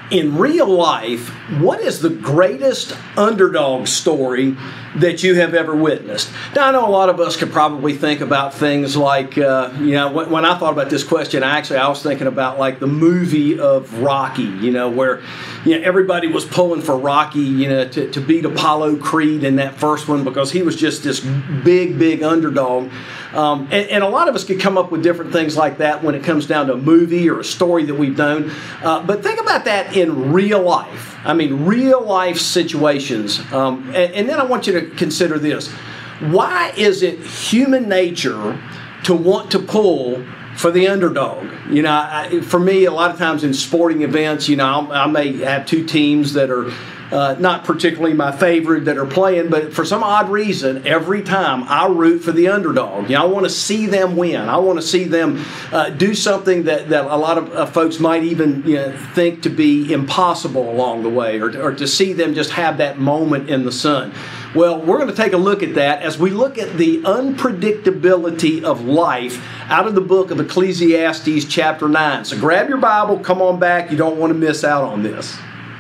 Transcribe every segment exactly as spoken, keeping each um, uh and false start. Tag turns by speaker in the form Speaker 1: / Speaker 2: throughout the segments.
Speaker 1: in real life, what is the greatest underdog story that you have ever witnessed? Now, I know a lot of us could probably think about things like, uh, you know, when, when I thought about this question, actually, I was thinking about like the movie of Rocky, you know, where, you know, everybody was pulling for Rocky, you know, to, to beat Apollo Creed in that first one because he was just this big, big underdog. Um, and, and a lot of us could come up with different things like that when it comes down to a movie or a story that we've known. Uh, but think about that in real life. I mean, real life situations. Um, and, and then I want you to consider this. Why is it human nature to want to pull for the underdog? You know, I, for me, a lot of times in sporting events, you know, I'll, I may have two teams that are Uh, not particularly my favorite that are playing, but for some odd reason, every time I root for the underdog. You know, I want to see them win. I want to see them uh, do something that, that a lot of uh, folks might even, you know, think to be impossible along the way, or, or to see them just have that moment in the sun. Well, we're going to take a look at that as we look at the unpredictability of life out of the book of Ecclesiastes chapter nine. So grab your Bible, come on back. You don't want to miss out on this.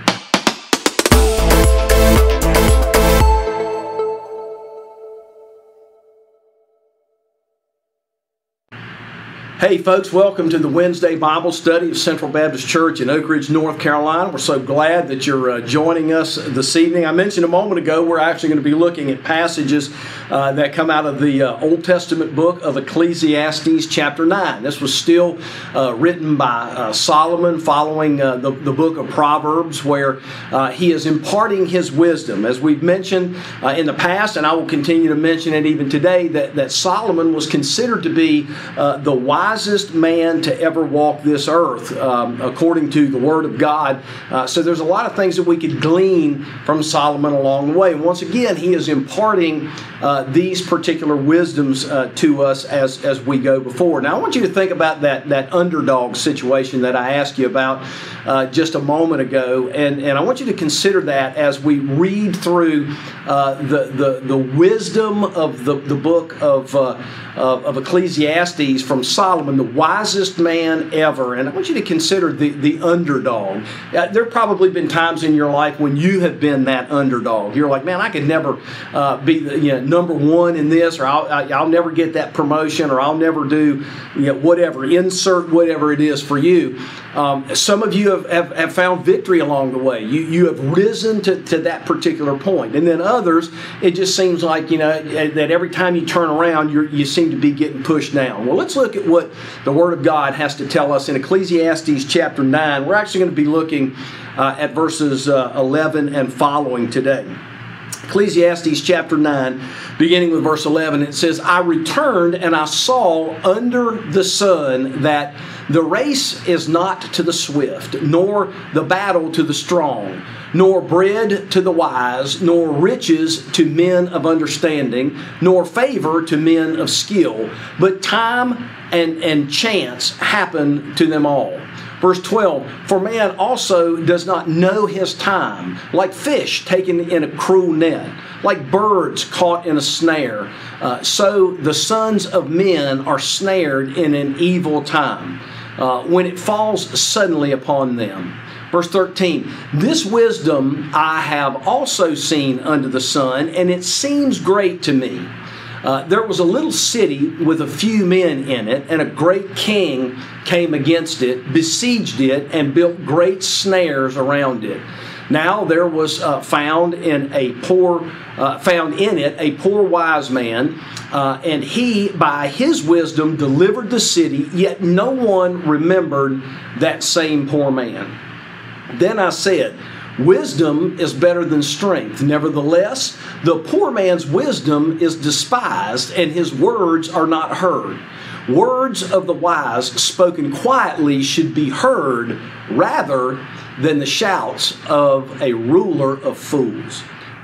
Speaker 1: Hey folks, welcome to the Wednesday Bible study of Central Baptist Church in Oak Ridge, North Carolina. We're so glad that you're uh, joining us this evening. I mentioned a moment ago we're actually going to be looking at passages uh, that come out of the uh, Old Testament book of Ecclesiastes chapter nine. This was still uh, written by uh, Solomon following uh, the, the book of Proverbs, where uh, he is imparting his wisdom. As we've mentioned uh, in the past, and I will continue to mention it even today, that, that Solomon was considered to be uh, the wisest wisest man to ever walk this earth, um, according to the Word of God. Uh, so there's a lot of things that we could glean from Solomon along the way. And once again, he is imparting uh, these particular wisdoms uh, to us as, as we go before. Now, I want you to think about that, that underdog situation that I asked you about uh, just a moment ago. And, and I want you to consider that as we read through uh, the, the, the wisdom of the, the book of, uh, of, of Ecclesiastes from Solomon, the wisest man ever. And I want you to consider the, the underdog. Uh, there have probably been times in your life when you have been that underdog. You're like, man, I could never uh, be the, you know, number one in this, or I'll, I'll never get that promotion, or I'll never do, you know, whatever, insert whatever it is for you. Um, some of you have, have, have found victory along the way. You, you have risen to, to that particular point. And then others, it just seems like, you know, that every time you turn around, you're, you seem to be getting pushed down. Well, let's look at what the Word of God has to tell us in Ecclesiastes chapter nine. We're actually going to be looking uh, at verses uh, eleven and following today. Ecclesiastes chapter nine, beginning with verse eleven, it says, I returned and I saw under the sun that the race is not to the swift, nor the battle to the strong, nor bread to the wise, nor riches to men of understanding, nor favor to men of skill, but time and, and chance happen to them all. Verse twelve, for man also does not know his time, like fish taken in a cruel net, like birds caught in a snare. Uh, so the sons of men are snared in an evil time, uh, when it falls suddenly upon them. Verse thirteen, this wisdom I have also seen under the sun, and it seems great to me. Uh, there was a little city with a few men in it, and a great king came against it, besieged it, and built great snares around it. Now there was uh, found in a poor, uh, found in it a poor wise man, uh, and he by his wisdom delivered the city. Yet no one remembered that same poor man. Then I said, wisdom is better than strength. Nevertheless, the poor man's wisdom is despised, and his words are not heard. Words of the wise spoken quietly should be heard rather than the shouts of a ruler of fools.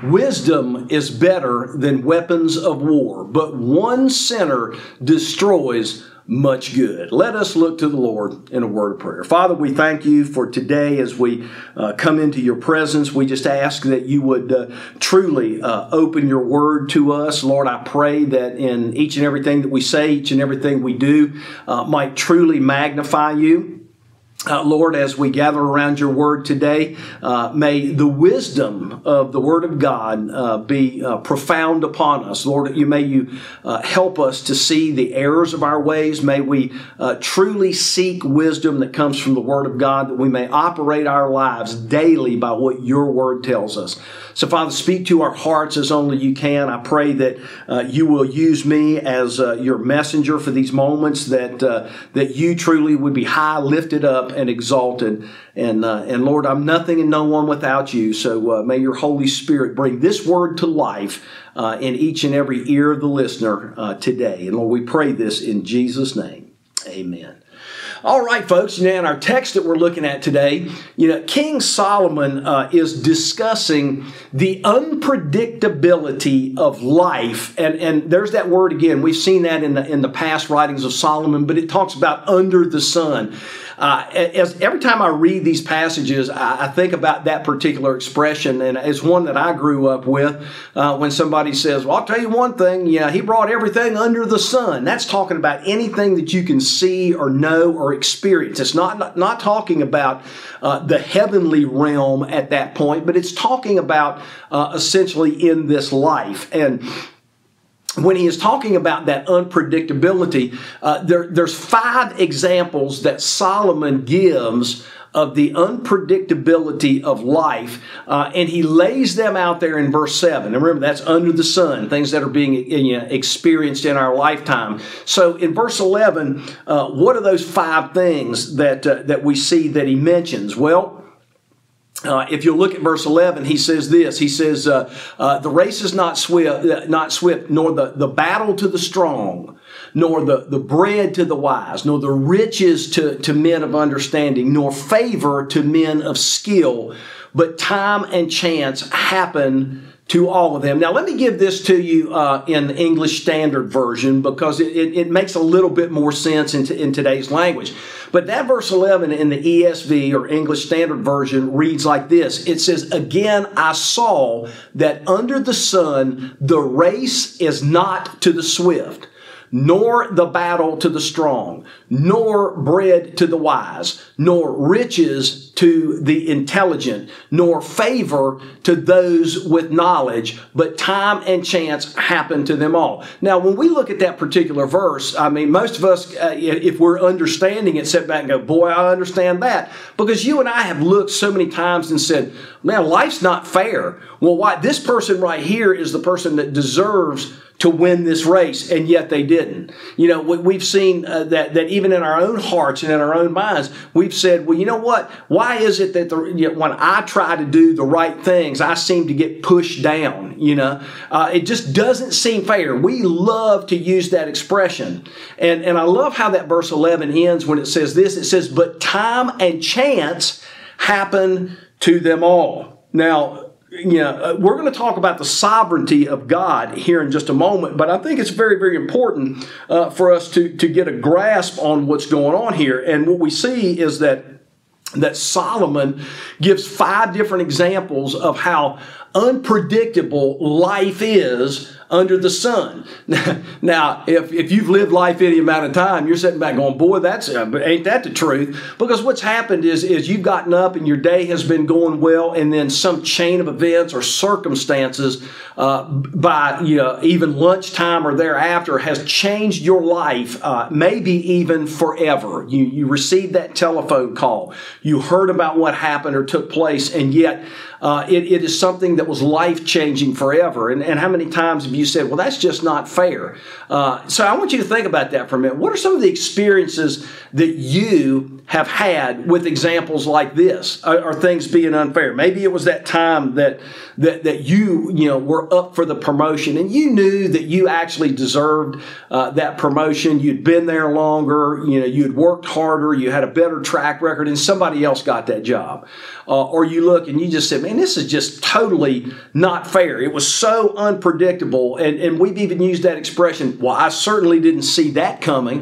Speaker 1: Wisdom is better than weapons of war, but one sinner destroys much good. Let us look to the Lord in a word of prayer. Father, we thank you for today as we uh, come into your presence. We just ask that you would uh, truly uh, open your word to us. Lord, I pray that in each and everything that we say, each and everything we do, uh, might truly magnify you. Uh, Lord, as we gather around your word today, uh, may the wisdom of the word of God uh, be uh, profound upon us. Lord, you may you uh, help us to see the errors of our ways. May we uh, truly seek wisdom that comes from the word of God, that we may operate our lives daily by what your word tells us. So, Father, speak to our hearts as only you can. I pray that uh, you will use me as uh, your messenger for these moments, that uh, that you truly would be high, lifted up, and exalted. And uh, and Lord, I'm nothing and no one without you. So uh, may your Holy Spirit bring this word to life uh, in each and every ear of the listener uh, today. And Lord, we pray this in Jesus' name. Amen. All right, folks, you know, in our text that we're looking at today, you know, King Solomon uh, is discussing the unpredictability of life. And, and there's that word again. We've seen that in the, in the past writings of Solomon, but it talks about under the sun. Uh, as every time I read these passages, I, I think about that particular expression, and it's one that I grew up with. Uh, when somebody says, "Well, I'll tell you one thing. Yeah, he brought everything under the sun." That's talking about anything that you can see or know or experience. It's not not, not talking about uh, the heavenly realm at that point, but it's talking about uh, essentially in this life. And when he is talking about that unpredictability, uh, there, there's five examples that Solomon gives of the unpredictability of life, uh, and he lays them out there in verse seven. And remember, that's under the sun, things that are being you know, experienced in our lifetime. So in verse eleven, uh, what are those five things that uh, that we see that he mentions? Well, Uh, if you look at verse eleven, he says this. He says, uh, uh, the race is not swift, not swift, nor the, the battle to the strong, nor the, the bread to the wise, nor the riches to, to men of understanding, nor favor to men of skill, but time and chance happen to all of them. Now, let me give this to you uh, in the English Standard Version, because it, it, it makes a little bit more sense in, t- in today's language. But that verse eleven in the E S V or English Standard Version reads like this. It says, "Again, I saw that under the sun the race is not to the swift, nor the battle to the strong, nor bread to the wise, nor riches to the intelligent, nor favor to those with knowledge, but time and chance happen to them all." Now, when we look at that particular verse, I mean, most of us, uh, if we're understanding it, sit back and go, "Boy, I understand that." Because you and I have looked so many times and said, "Man, life's not fair." Well, why? This person right here is the person that deserves to win this race, and yet they didn't. You know, we've seen uh, that that even in our own hearts and in our own minds, we've said, "Well, you know what? Why is it that the, you know, when I try to do the right things, I seem to get pushed down?" You know, uh, it just doesn't seem fair. We love to use that expression, and and I love how that verse eleven ends when it says this. It says, "But time and chance happen to them all." Now, you know, we're going to talk about the sovereignty of God here in just a moment, but I think it's very, very important uh, for us to, to get a grasp on what's going on here. And what we see is that that Solomon gives five different examples of how unpredictable life is under the sun. Now, if, if you've lived life any amount of time, you're sitting back going, "Boy, that's uh, ain't that the truth?" Because what's happened is, is you've gotten up and your day has been going well, and then some chain of events or circumstances uh, by you know even lunchtime or thereafter has changed your life, uh, maybe even forever. You you received that telephone call, you heard about what happened or took place, and yet uh, it, it is something that was life-changing forever. And, and how many times have you said, "Well, that's just not fair"? Uh, so I want you to think about that for a minute. What are some of the experiences that you have had with examples like this? Are, are things being unfair? Maybe it was that time that that that you you know were up for the promotion, and you knew that you actually deserved uh, that promotion. You'd been there longer. You know, you'd worked harder. You had a better track record, and somebody else got that job. Uh, or you look and you just said, "Man, this is just totally not fair. It was so unpredictable." And, and we've even used that expression, "Well, I certainly didn't see that coming."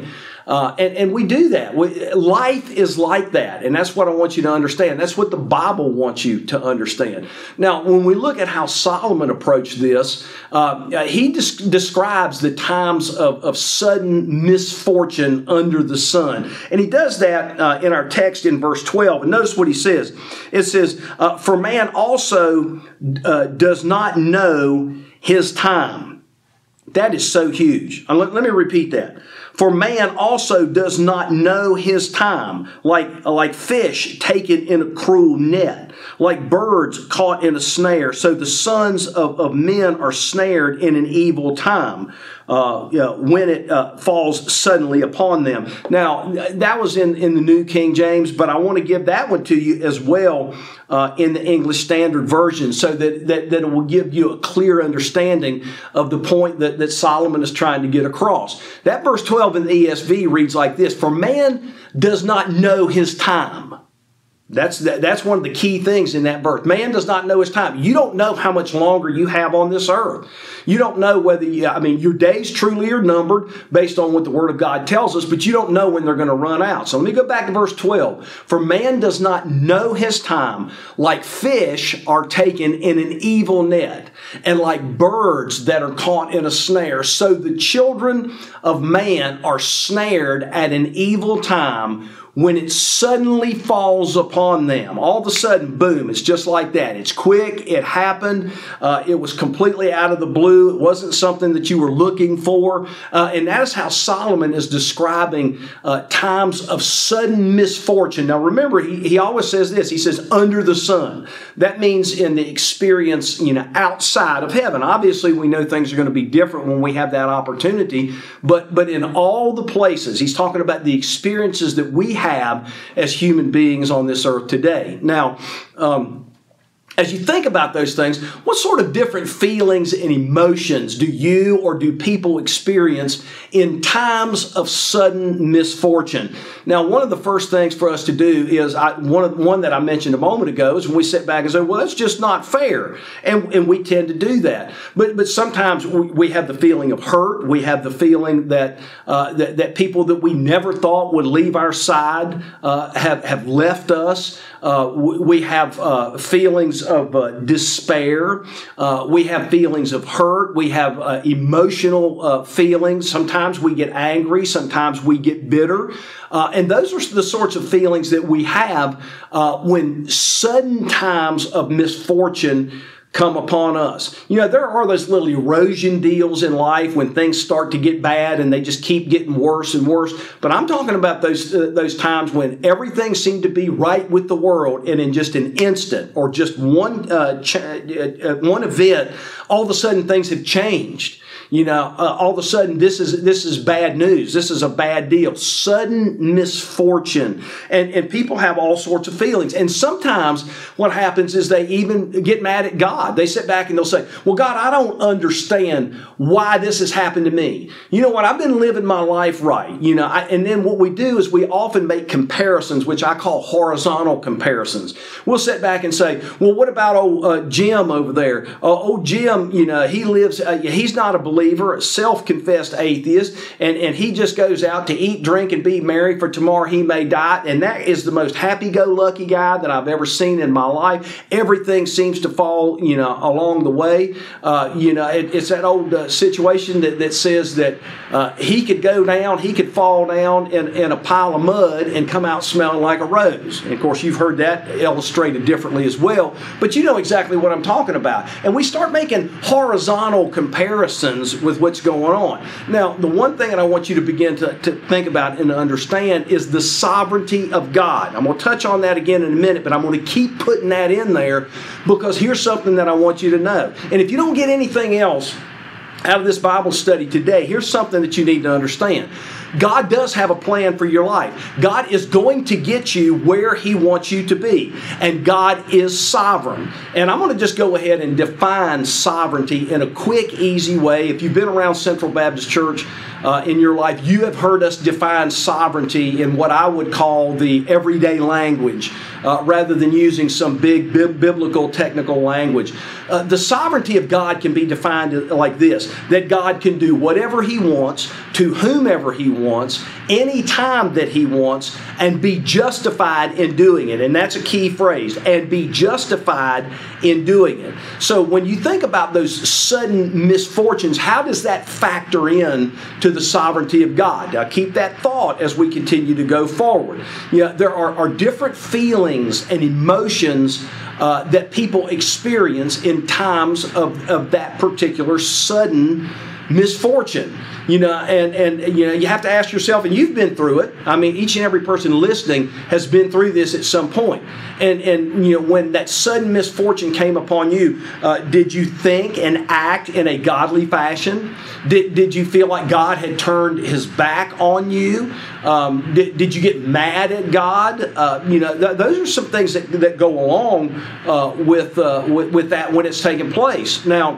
Speaker 1: Uh, and, and we do that. We, life is like that. And that's what I want you to understand. That's what the Bible wants you to understand. Now, when we look at how Solomon approached this, uh, he des- describes the times of, of sudden misfortune under the sun. And he does that uh, in our text in verse twelve. And notice what he says. It says, uh, for man also uh, does not know his time. That is so huge. Let, let me repeat that. For man also does not know his time, like, like fish taken in a cruel net, like birds caught in a snare. So the sons of, of men are snared in an evil time. Uh, you know, when it uh, falls suddenly upon them. Now, that was in, in the New King James, but I want to give that one to you as well uh, in the English Standard Version so that, that, that it will give you a clear understanding of the point that, that Solomon is trying to get across. That verse twelve in the E S V reads like this, for man does not know his time. That's that, that's one of the key things in that verse. Man does not know his time. You don't know how much longer you have on this earth. You don't know whether, you, I mean, your days truly are numbered based on what the Word of God tells us, but you don't know when they're going to run out. So let me go back to verse twelve. For man does not know his time, like fish are taken in an evil net, and like birds that are caught in a snare. So the children of man are snared at an evil time when it suddenly falls upon them. All of a sudden, boom, it's just like that. It's quick, it happened, uh, it was completely out of the blue, it wasn't something that you were looking for. Uh, and that is how Solomon is describing uh, times of sudden misfortune. Now remember, he, he always says this, he says, under the sun. That means in the experience, you know, outside of heaven. Obviously, we know things are going to be different when we have that opportunity, but, but in all the places, he's talking about the experiences that we have have as human beings on this earth today. Now, um, as you think about those things, what sort of different feelings and emotions do you or do people experience in times of sudden misfortune? Now, one of the first things for us to do is, I, one, of, one that I mentioned a moment ago, is when we sit back and say, well, that's just not fair. And, and we tend to do that. But, but sometimes we, we have the feeling of hurt. We have the feeling that, uh, that, that people that we never thought would leave our side uh, have, have left us. Uh, we have uh, feelings of uh, despair. Uh, we have feelings of hurt. We have uh, emotional uh, feelings. Sometimes we get angry. Sometimes we get bitter. Uh, and those are the sorts of feelings that we have uh, when sudden times of misfortune come upon us. You know, there are those little erosion deals in life when things start to get bad and they just keep getting worse and worse. But I'm talking about those uh, those times when everything seemed to be right with the world, and in just an instant or just one uh, ch- uh, one event, all of a sudden things have changed. You know, uh, all of a sudden, this is this is bad news. This is a bad deal. Sudden misfortune. And, and people have all sorts of feelings. And sometimes what happens is they even get mad at God. They sit back and they'll say, well, God, I don't understand why this has happened to me. You know what? I've been living my life right. You know, I, and then what we do is we often make comparisons, which I call horizontal comparisons. We'll sit back and say, well, what about old uh, Jim over there? Uh, old Jim, you know, he lives, uh, he's not a believer. believer, a self-confessed atheist, and, and he just goes out to eat, drink, and be merry, for tomorrow he may die. And that is the most happy-go-lucky guy that I've ever seen in my life. Everything seems to fall, you know, along the way. Uh, you know, it, it's that old uh, situation that, that says that uh, he could go down, he could fall down in, in a pile of mud and come out smelling like a rose. And of course, you've heard that illustrated differently as well, but you know exactly what I'm talking about. And we start making horizontal comparisons with what's going on. Now, the one thing that I want you to begin to, to think about and to understand is the sovereignty of God. I'm going to touch on that again in a minute, but I'm going to keep putting that in there because here's something that I want you to know. And if you don't get anything else out of this Bible study today, here's something that you need to understand. God does have a plan for your life. God is going to get you where He wants you to be. And God is sovereign. And I'm going to just go ahead and define sovereignty in a quick, easy way. If you've been around Central Baptist Church uh, in your life, you have heard us define sovereignty in what I would call the everyday language, uh, rather than using some big bi- biblical technical language. uh, the sovereignty of God can be defined like this, that God can do whatever He wants, to whomever He wants, anytime that He wants, and be justified in doing it. And that's a key phrase, and be justified in doing it. So when you think about those sudden misfortunes, how does that factor in to the sovereignty of God? Now keep that thought as we continue to go forward. You know, there are, are different feelings and emotions uh, that people experience in times of, of that particular sudden misfortune. You know, and, and you know, you have to ask yourself, and you've been through it. I mean, each and every person listening has been through this at some point. And, and you know, when that sudden misfortune came upon you, uh, did you think and act in a godly fashion? Did, did you feel like God had turned His back on you? Um, did, did you get mad at God? Uh, you know, th- those are some things that, that go along uh, with, uh, with, with that when it's taking place. Now,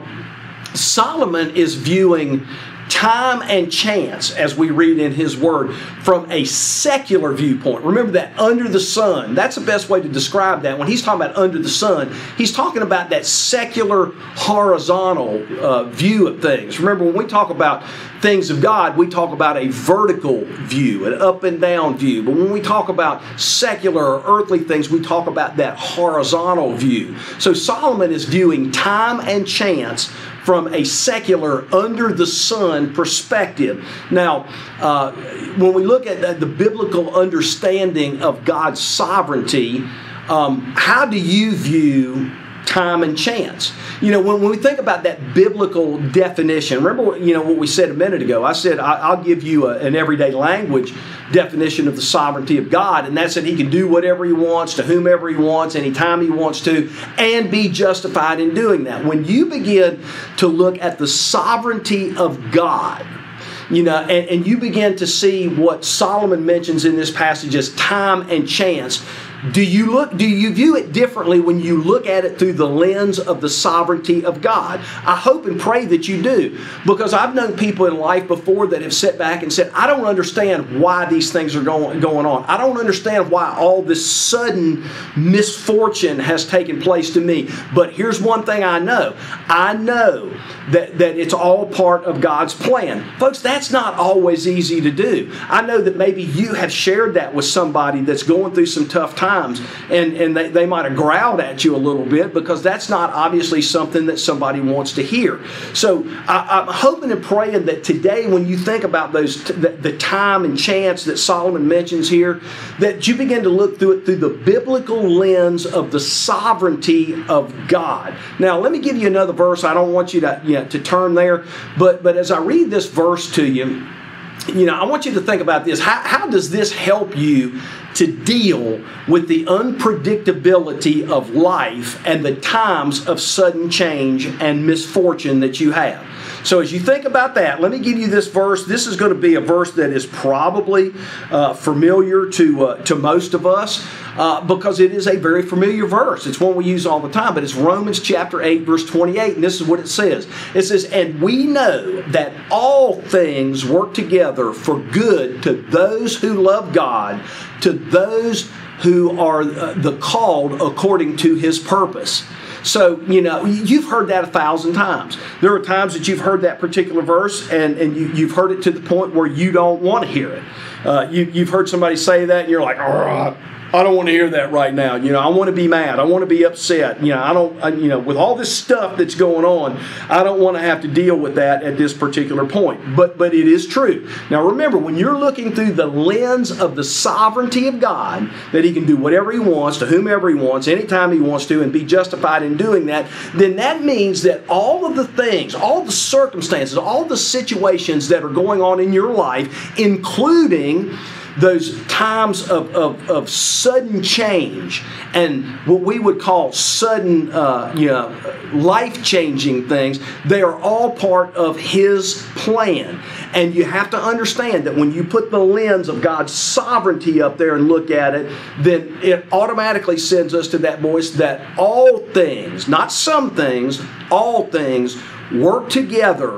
Speaker 1: Solomon is viewing time and chance, as we read in his word, from a secular viewpoint. Remember that under the sun, that's the best way to describe that. When he's talking about under the sun, he's talking about that secular horizontal uh, view of things. Remember, when we talk about things of God, we talk about a vertical view, an up and down view. But when we talk about secular or earthly things, we talk about that horizontal view. So Solomon is viewing time and chance from a secular, under the sun perspective. Now, uh, when we look at the, the biblical understanding of God's sovereignty, um, how do you view time and chance? You know, when, when we think about that biblical definition, remember, you know, what we said a minute ago. I said I, I'll give you a, an everyday language definition of the sovereignty of God, and that's that He can do whatever He wants, to whomever He wants, anytime He wants to, and be justified in doing that. When you begin to look at the sovereignty of God, you know, and, and you begin to see what Solomon mentions in this passage as time and chance, Do you look? Do you view it differently when you look at it through the lens of the sovereignty of God? I hope and pray that you do, because I've known people in life before that have sat back and said, I don't understand why these things are going, going on. I don't understand why all this sudden misfortune has taken place to me. But here's one thing I know. I know that, that it's all part of God's plan. Folks, that's not always easy to do. I know that maybe you have shared that with somebody that's going through some tough times. Times, and, and they, they might have growled at you a little bit, because that's not obviously something that somebody wants to hear. So I, I'm hoping and praying that today, when you think about those the, the time and chance that Solomon mentions here, that you begin to look through it through the biblical lens of the sovereignty of God. Now, let me give you another verse. I don't want you to, you know, to turn there, but, but as I read this verse to you, you know, I want you to think about this. How, how does this help you to deal with the unpredictability of life and the times of sudden change and misfortune that you have? So as you think about that, let me give you this verse. This is going to be a verse that is probably uh, familiar to uh, to most of us uh, because it is a very familiar verse. It's one we use all the time, but it's Romans chapter eight, verse twenty-eight, and this is what it says. It says, "And we know that all things work together for good to those who love God, to those who are uh, the called according to His purpose." So, you know, you've heard that a thousand times. There are times that you've heard that particular verse, and, and you, you've heard it to the point where you don't want to hear it. Uh, you, you've heard somebody say that, and you're like, oh, I don't want to hear that right now. You know, I want to be mad. I want to be upset. You know, I don't, I, you know, with all this stuff that's going on, I don't want to have to deal with that at this particular point. But, but it is true. Now, remember, when you're looking through the lens of the sovereignty of God, that He can do whatever He wants, to whomever He wants, anytime He wants to, and be justified in doing that, then that means that all of the things, all the circumstances, all the situations that are going on in your life, including those times of, of, of sudden change and what we would call sudden, uh, you know, life-changing things, they are all part of His plan. And you have to understand that when you put the lens of God's sovereignty up there and look at it, then it automatically sends us to that voice that all things, not some things, all things work together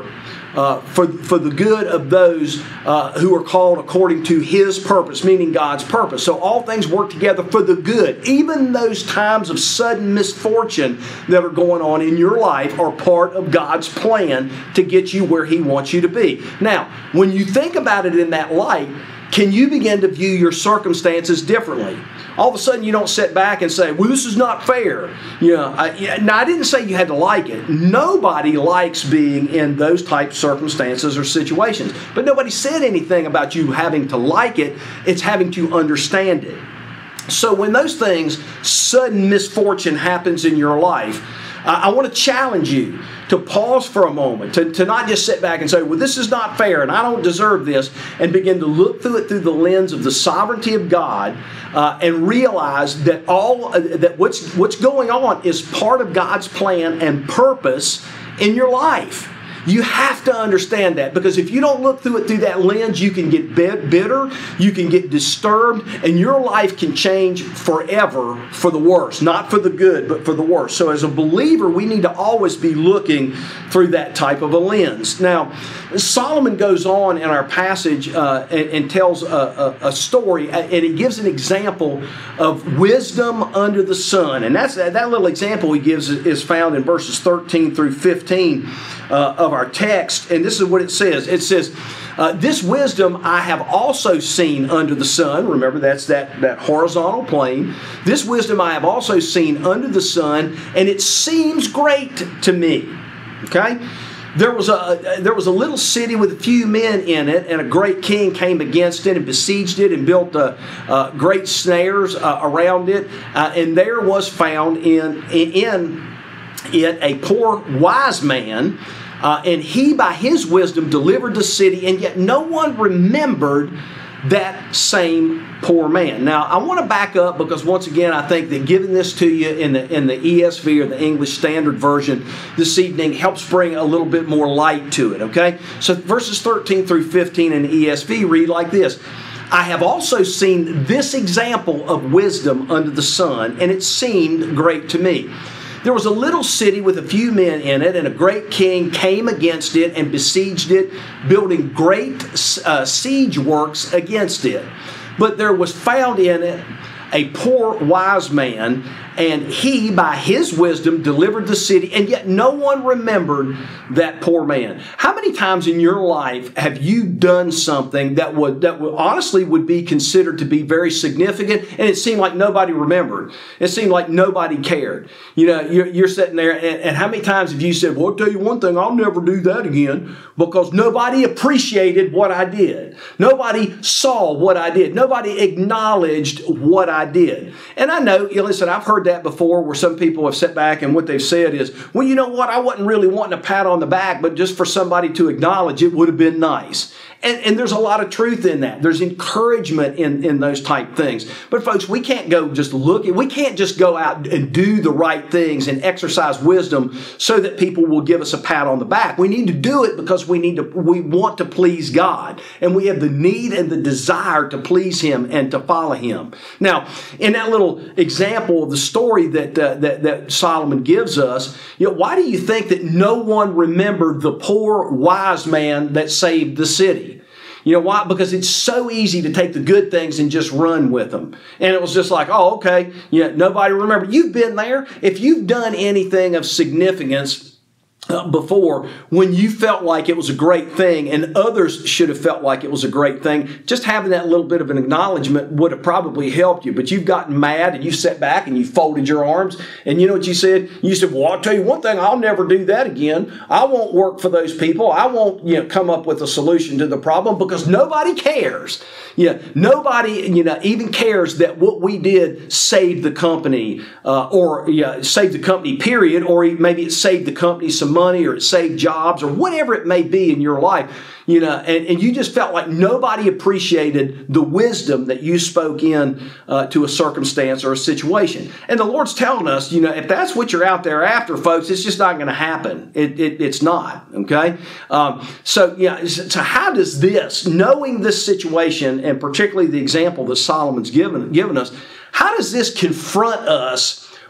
Speaker 1: uh, for, for the good of those uh, who are called according to His purpose, meaning God's purpose. So all things work together for the good. Even those times of sudden misfortune that are going on in your life are part of God's plan to get you where He wants you to be. Now, when you think about it in that light, can you begin to view your circumstances differently? All of a sudden, you don't sit back and say, well, this is not fair. You know, I, now, I didn't say you had to like it. Nobody likes being in those type circumstances or situations. But nobody said anything about you having to like it. It's having to understand it. So when those things, sudden misfortune happens in your life, uh, I want to challenge you to pause for a moment, to, to not just sit back and say, well, this is not fair and I don't deserve this, and begin to look through it through the lens of the sovereignty of God uh, and realize that all uh, that what's what's going on is part of God's plan and purpose in your life. You have to understand that, because if you don't look through it through that lens, you can get bitter, you can get disturbed, and your life can change forever for the worse. Not for the good, but for the worse. So as a believer, we need to always be looking through that type of a lens. Now, Solomon goes on in our passage uh, and, and tells a, a, a story, and he gives an example of wisdom under the sun. And that's that little example he gives is found in verses thirteen through fifteen uh, of our text, and this is what it says. It says, uh, this wisdom I have also seen under the sun. Remember, that's that, that horizontal plane. This wisdom I have also seen under the sun, and it seems great to me. Okay? There was a there was a little city with a few men in it, and a great king came against it and besieged it and built uh, uh, great snares uh, around it. Uh, and there was found in in it a poor wise man, uh, and he by his wisdom delivered the city, and yet no one remembered that same poor man. Now, I want to back up, because once again, I think that giving this to you in the in the E S V or the English Standard Version this evening helps bring a little bit more light to it, okay? So verses thirteen through fifteen in the E S V read like this. I have also seen this example of wisdom under the sun, and it seemed great to me. There was a little city with a few men in it, and a great king came against it and besieged it, building great uh, siege works against it. But there was found in it a poor wise man, and he, by his wisdom, delivered the city, and yet no one remembered that poor man. How many times in your life have you done something that would that would honestly would be considered to be very significant, and it seemed like nobody remembered? It seemed like nobody cared. You know, you're, you're sitting there, and, and how many times have you said, well, I'll tell you one thing, I'll never do that again, because nobody appreciated what I did. Nobody saw what I did. Nobody acknowledged what I did. And I know, you know, listen, I've heard that before, where some people have sat back and what they've said is, well, you know what, I wasn't really wanting a pat on the back, but just for somebody to acknowledge it would have been nice. And, and there's a lot of truth in that. There's encouragement in, in those type things. But folks, we can't go just look. We can't just go out and do the right things and exercise wisdom so that people will give us a pat on the back. We need to do it because we need to. We want to please God, and we have the need and the desire to please Him and to follow Him. Now, in that little example of the story that uh, that, that Solomon gives us, you know, why do you think that no one remembered the poor wise man that saved the city? You know why? Because it's so easy to take the good things and just run with them. And it was just like, oh, okay, yeah, nobody remembered. You've been there. If you've done anything of significance Uh, before, when you felt like it was a great thing and others should have felt like it was a great thing, just having that little bit of an acknowledgement would have probably helped you. But you've gotten mad and you sat back and you folded your arms, and you know what you said? You said, well, I'll tell you one thing, I'll never do that again. I won't work for those people. I won't, you know, come up with a solution to the problem, because nobody cares. Yeah, nobody, you know, even cares that what we did saved the company, uh, or yeah, saved the company, period, or maybe it saved the company some money, or it saved jobs, or whatever it may be in your life, you know, and, and you just felt like nobody appreciated the wisdom that you spoke in uh, to a circumstance or a situation. And the Lord's telling us, you know, if that's what you're out there after, folks, it's just not going to happen. It, it, it's not, okay? Um, so, yeah, so how does this, knowing this situation, and particularly the example that Solomon's given, given us, how does this confront us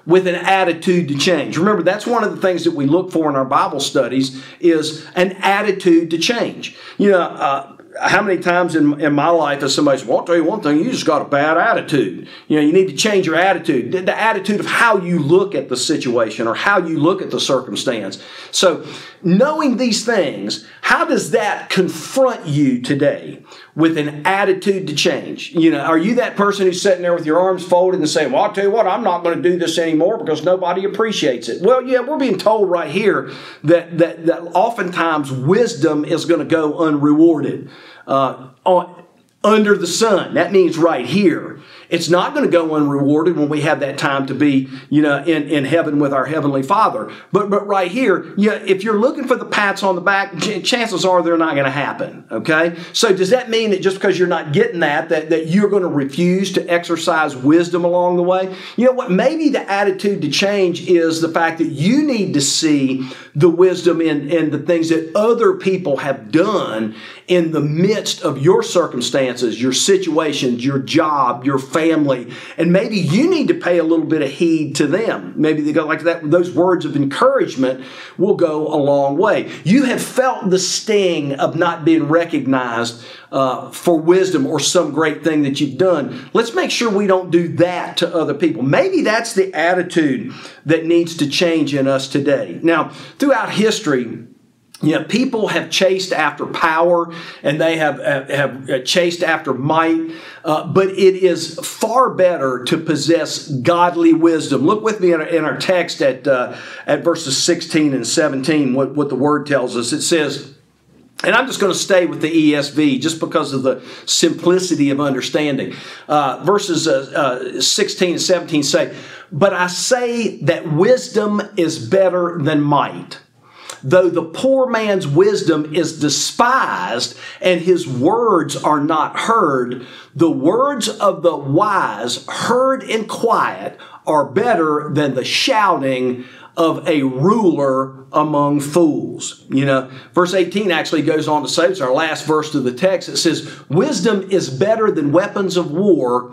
Speaker 1: with an attitude to change. Remember, that's one of the things that we look for in our Bible studies is an attitude to change. You know, uh, how many times in, in my life has somebody said, well, I'll tell you one thing, you just got a bad attitude. You know, you need to change your attitude, the, the attitude of how you look at the situation or how you look at the circumstance. So knowing these things, how does that confront you today with an attitude to change? You know, are you that person who's sitting there with your arms folded and saying, well, I'll tell you what, I'm not going to do this anymore because nobody appreciates it? Well, yeah, we're being told right here that, that, that oftentimes wisdom is going to go unrewarded. Uh, on, under the sun. That means right here. It's not going to go unrewarded when we have that time to be, you know, in, in heaven with our Heavenly Father. But but right here, you know, if you're looking for the pats on the back, chances are they're not going to happen. Okay? So does that mean that just because you're not getting that, that, that you're going to refuse to exercise wisdom along the way? You know what? Maybe the attitude to change is the fact that you need to see the wisdom in, in the things that other people have done in the midst of your circumstances, your situations, your job, your family, and maybe you need to pay a little bit of heed to them. Maybe they go like that. Those words of encouragement will go a long way. You have felt the sting of not being recognized uh, for wisdom or some great thing that you've done. Let's make sure we don't do that to other people. Maybe that's the attitude that needs to change in us today. Now, throughout history, you know, people have chased after power and they have, have, have chased after might, uh, but it is far better to possess godly wisdom. Look with me in our, in our text at, uh, at verses sixteen and seventeen, what, what the Word tells us. It says, and I'm just going to stay with the E S V just because of the simplicity of understanding. Uh, verses uh, uh, sixteen and seventeen say, but I say that wisdom is better than might. Though the poor man's wisdom is despised and his words are not heard, the words of the wise heard in quiet are better than the shouting of a ruler among fools. You know, verse eighteen actually goes on to say, it's our last verse of the text. It says, wisdom is better than weapons of war,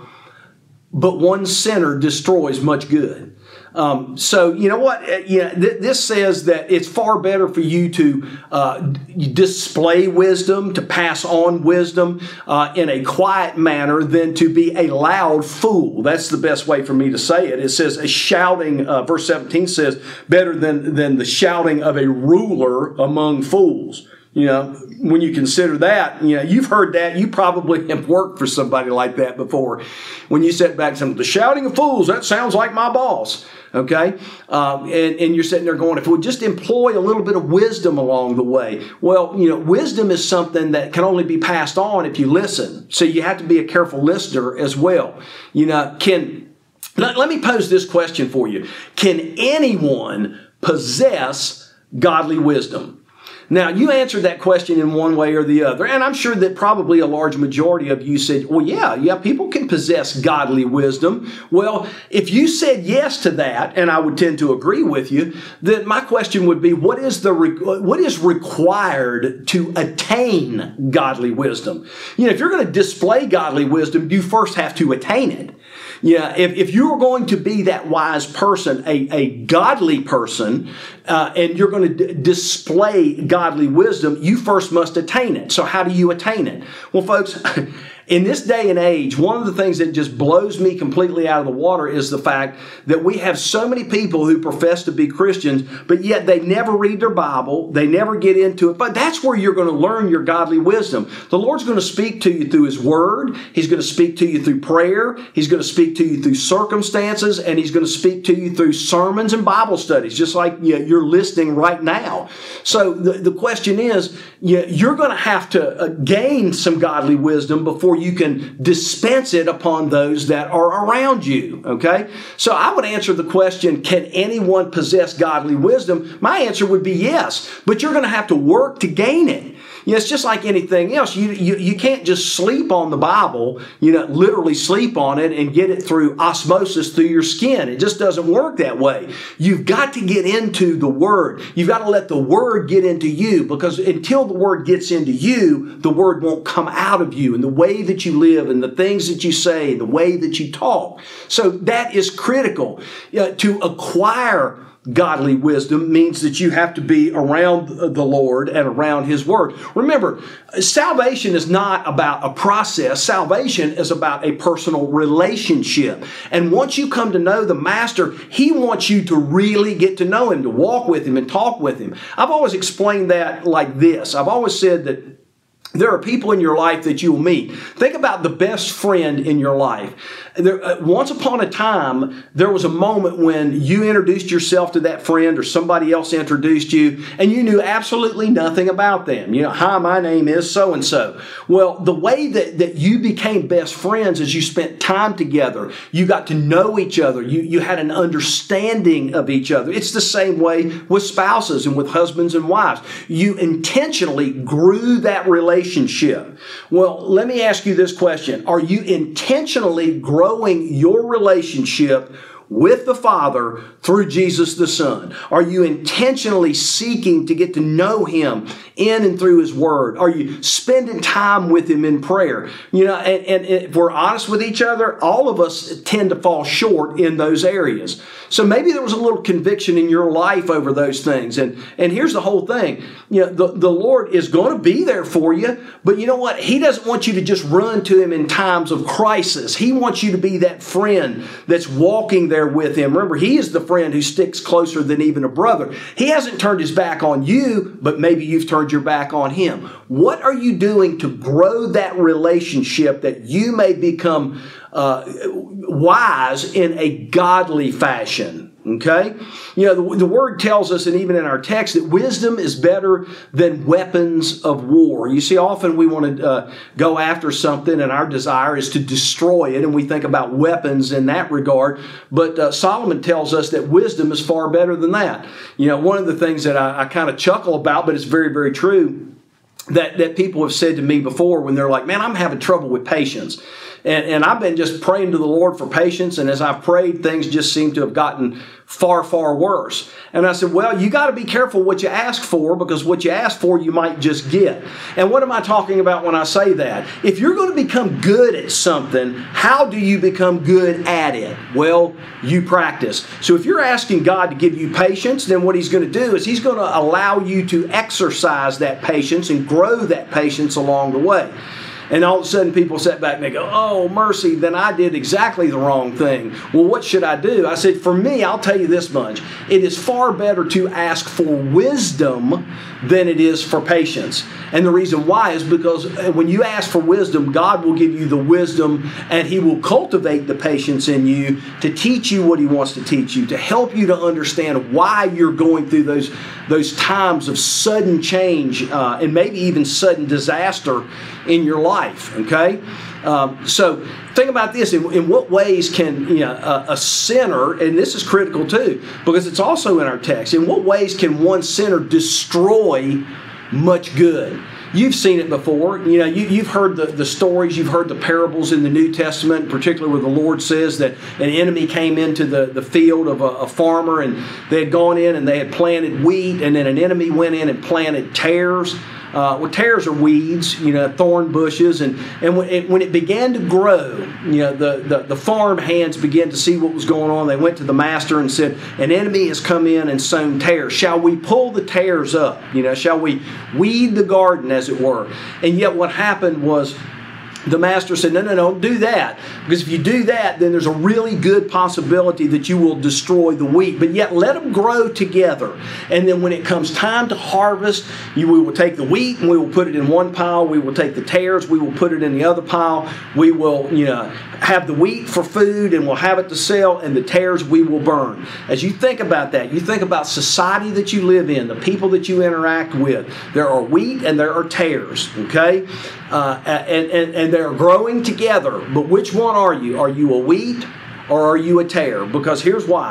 Speaker 1: but one sinner destroys much good. Um, so, you know what? You know, th- this says that it's far better for you to uh, display wisdom, to pass on wisdom uh, in a quiet manner than to be a loud fool. That's the best way for me to say it. It says a shouting, uh, verse seventeen says, better than, than the shouting of a ruler among fools. You know, when you consider that, you know, you've heard that. You probably have worked for somebody like that before. When you sit back and say, the shouting of fools, that sounds like my boss. Okay? Uh, and, and you're sitting there going, if we just employ a little bit of wisdom along the way. Well, you know, wisdom is something that can only be passed on if you listen. So you have to be a careful listener as well. You know, can, let, let me pose this question for you. Can anyone possess godly wisdom? Now, you answered that question in one way or the other, and I'm sure that probably a large majority of you said, well, yeah, yeah, people can possess godly wisdom. Well, if you said yes to that, and I would tend to agree with you, then my question would be, what is the what is required to attain godly wisdom? You know, if you're going to display godly wisdom, you first have to attain it. Yeah, if, if you're going to be that wise person, a, a godly person, uh, and you're going to d- display godly wisdom, you first must attain it. So how do you attain it? Well, folks, in this day and age, one of the things that just blows me completely out of the water is the fact that we have so many people who profess to be Christians, but yet they never read their Bible. They never get into it. But that's where you're going to learn your godly wisdom. The Lord's going to speak to you through His Word. He's going to speak to you through prayer. He's going to speak to you through circumstances, and He's going to speak to you through sermons and Bible studies, just like you know, you're listening right now. So the, the question is, you, you're going to have to uh, gain some godly wisdom before you can dispense it upon those that are around you, okay? So I would answer the question, can anyone possess godly wisdom? My answer would be yes, but you're going to have to work to gain it. You know, it's just like anything else. You, you, you can't just sleep on the Bible, you know, literally sleep on it and get it through osmosis through your skin. It just doesn't work that way. You've got to get into the Word. You've got to let the Word get into you, because until the Word gets into you, the Word won't come out of you, and the way that you live and the things that you say, the way that you talk. So that is critical. Uh, to acquire godly wisdom means that you have to be around the Lord and around His Word. Remember, salvation is not about a process. Salvation is about a personal relationship. And once you come to know the Master, He wants you to really get to know Him, to walk with Him and talk with Him. I've always explained that like this. I've always said that there are people in your life that you will meet. Think about the best friend in your life. There, uh, once upon a time, there was a moment when you introduced yourself to that friend, or somebody else introduced you, and you knew absolutely nothing about them. You know, hi, my name is so-and-so. Well, the way that, that you became best friends is you spent time together. You got to know each other. You, you had an understanding of each other. It's the same way with spouses and with husbands and wives. You intentionally grew that relationship. Well, let me ask you this question. Are you intentionally growing your relationship with the Father through Jesus the Son? Are you intentionally seeking to get to know Him in and through His Word? Are you spending time with Him in prayer? You know, and, and if we're honest with each other, all of us tend to fall short in those areas. So maybe there was a little conviction in your life over those things. And, and here's the whole thing. You know, the, the Lord is going to be there for you, but you know what? He doesn't want you to just run to Him in times of crisis. He wants you to be that friend that's walking there with Him. Remember, He is the friend who sticks closer than even a brother. He hasn't turned His back on you, but maybe you've turned your back on Him. What are you doing to grow that relationship that you may become uh, wise in a godly fashion? Okay? You know, the, the Word tells us, and even in our text, that wisdom is better than weapons of war. You see, often we want to uh, go after something, and our desire is to destroy it, and we think about weapons in that regard. But uh, Solomon tells us that wisdom is far better than that. You know, one of the things that I, I kind of chuckle about, but it's very, very true, that, that people have said to me before when they're like, man, I'm having trouble with patience. And, and I've been just praying to the Lord for patience, and as I've prayed, things just seem to have gotten far, far worse. And I said, well, you got to be careful what you ask for, because what you ask for, you might just get. And what am I talking about when I say that? If you're going to become good at something, how do you become good at it? Well, you practice. So if you're asking God to give you patience, then what He's going to do is He's going to allow you to exercise that patience and grow that patience along the way. And all of a sudden people sit back and they go, oh, mercy, then I did exactly the wrong thing. Well, what should I do? I said, for me, I'll tell you this much. It is far better to ask for wisdom than it is for patience. And the reason why is because when you ask for wisdom, God will give you the wisdom, and He will cultivate the patience in you to teach you what He wants to teach you, to help you to understand why you're going through those, those times of sudden change uh, and maybe even sudden disaster in your life, okay? Um, so think about this. In, in what ways can you know, a, a sinner, and this is critical too, because it's also in our text, in what ways can one sinner destroy much good? You've seen it before. You know, you, you've heard the, the stories, you've heard the parables in the New Testament, particularly where the Lord says that an enemy came into the, the field of a, a farmer, and they had gone in and they had planted wheat, and then an enemy went in and planted tares. Uh, well, tares are weeds, you know, thorn bushes, and, and when, it, when it began to grow, you know, the, the, the farm hands began to see what was going on. They went to the master and said, an enemy has come in and sown tares. Shall we pull the tares up? You know, shall we weed the garden, as it were? And yet what happened was, the master said, no, no, no, don't do that. Because if you do that, then there's a really good possibility that you will destroy the wheat. But yet let them grow together. And then when it comes time to harvest, you, we will take the wheat and we will put it in one pile. We will take the tares, we will put it in the other pile. We will, you know, have the wheat for food and we'll have it to sell, and the tares we will burn. As you think about that, you think about society that you live in, the people that you interact with. There are wheat and there are tares, okay? Uh, and, and, and they're growing together. But which one are you? Are you a wheat or are you a tare? Because here's why.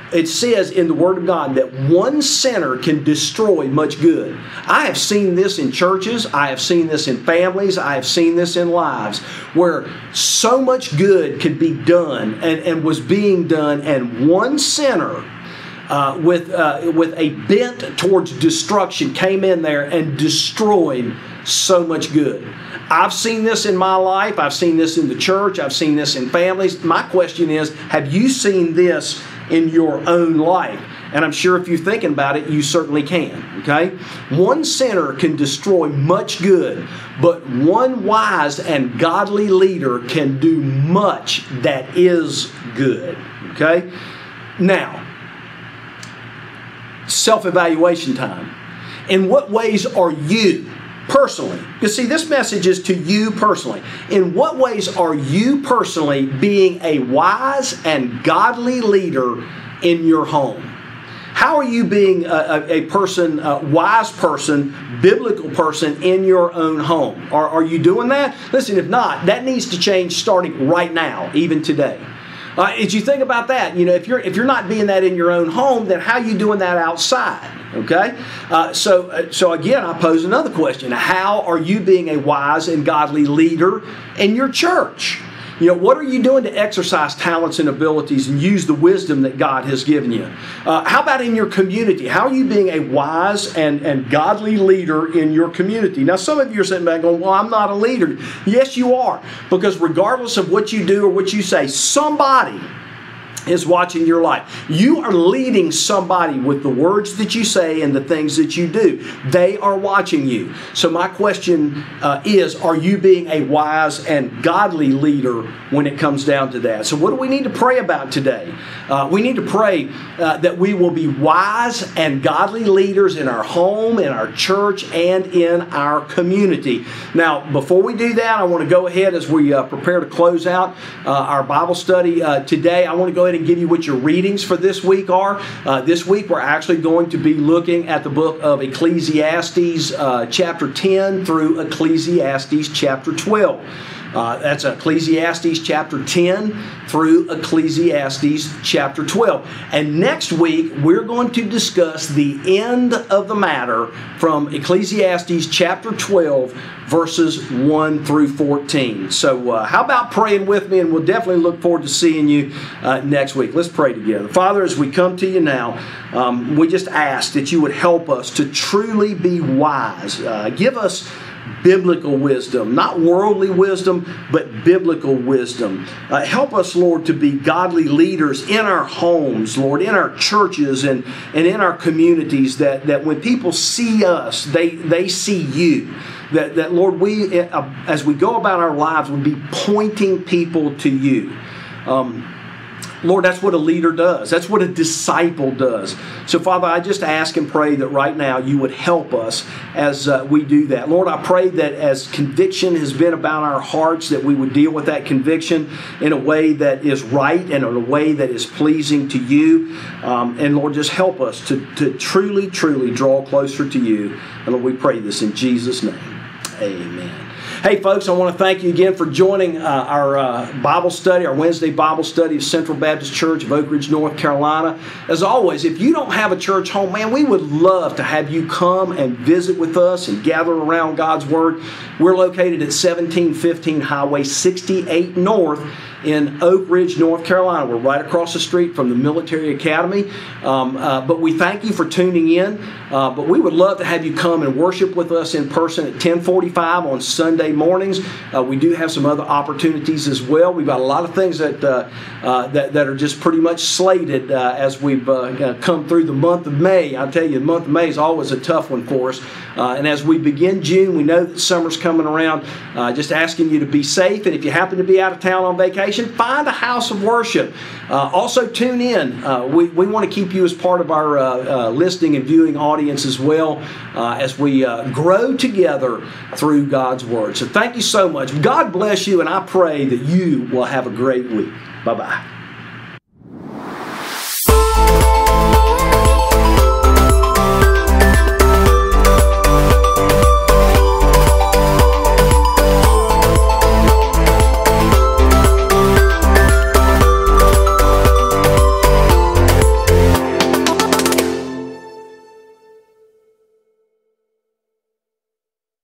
Speaker 1: it says in the Word of God that one sinner can destroy much good. I have seen this in churches. I have seen this in families. I have seen this in lives where so much good could be done and, and was being done, and one sinner uh, with, uh, with a bent towards destruction came in there and destroyed so much good. I've seen this in my life. I've seen this in the church. I've seen this in families. My question is, have you seen this in your own life? And I'm sure if you're thinking about it, you certainly can. Okay? One sinner can destroy much good, but one wise and godly leader can do much that is good. Okay? Now, self-evaluation time. In what ways are you personally? You see, this message is to you personally. In what ways are you personally being a wise and godly leader in your home? How are you being a, a, a person, a wise person, biblical person in your own home? Are, are you doing that? Listen, if not, that needs to change starting right now, even today. Uh, as you think about that, you know, if you're if you're not being that in your own home, then how are you doing that outside? Okay, uh, so uh, so again, I pose another question: how are you being a wise and godly leader in your church? You know, what are you doing to exercise talents and abilities and use the wisdom that God has given you? Uh, how about in your community? How are you being a wise and, and godly leader in your community? Now, some of you are sitting back going, well, I'm not a leader. Yes, you are. Because regardless of what you do or what you say, somebody is watching your life. You are leading somebody with the words that you say and the things that you do. They are watching you. So my question uh, is, are you being a wise and godly leader when it comes down to that? So what do we need to pray about today? Uh, we need to pray uh, that we will be wise and godly leaders in our home, in our church, and in our community. Now, before we do that, I want to go ahead as we uh, prepare to close out uh, our Bible study uh, today. I want to go ahead and give you what your readings for this week are. Uh, this week we're actually going to be looking at the book of Ecclesiastes uh, chapter ten through Ecclesiastes chapter twelve. Uh, that's Ecclesiastes chapter ten through Ecclesiastes chapter twelve. And next week, we're going to discuss the end of the matter from Ecclesiastes chapter twelve, verses one through fourteen. So uh, how about praying with me? And we'll definitely look forward to seeing you uh, next week. Let's pray together. Father, as we come to you now, um, we just ask that you would help us to truly be wise. Uh, give us biblical wisdom, not worldly wisdom, but biblical wisdom. Uh, help us, Lord, to be godly leaders in our homes, Lord, in our churches and, and in our communities, that, that when people see us, they, they see you. That, that, Lord, we, uh, as we go about our lives, will be pointing people to you. Um, Lord, that's what a leader does. That's what a disciple does. So, Father, I just ask and pray that right now you would help us as uh, we do that. Lord, I pray that as conviction has been about our hearts, that we would deal with that conviction in a way that is right and in a way that is pleasing to you. Um, and, Lord, just help us to, to truly, truly draw closer to you. And, Lord, we pray this in Jesus' name. Amen. Hey, folks, I want to thank you again for joining uh, our uh, Bible study, our Wednesday Bible study of Central Baptist Church of Oak Ridge, North Carolina. As always, if you don't have a church home, man, we would love to have you come and visit with us and gather around God's Word. We're located at seventeen fifteen Highway sixty-eight North in Oak Ridge, North Carolina. We're right across the street from the Military Academy. Um, uh, but we thank you for tuning in. Uh, but we would love to have you come and worship with us in person at ten forty-five on Sunday mornings. Uh, we do have some other opportunities as well. We've got a lot of things that uh, uh, that, that are just pretty much slated uh, as we've uh, come through the month of May. I'll tell you, the month of May is always a tough one for us. Uh, and as we begin June, we know that summer's coming around. Uh, just asking you to be safe. And if you happen to be out of town on vacation, find a house of worship. Uh, also, tune in. Uh, we, we want to keep you as part of our uh, uh, listening and viewing audience as well uh, as we uh, grow together through God's Word. So thank you so much. God bless you, and I pray that you will have a great week. Bye-bye.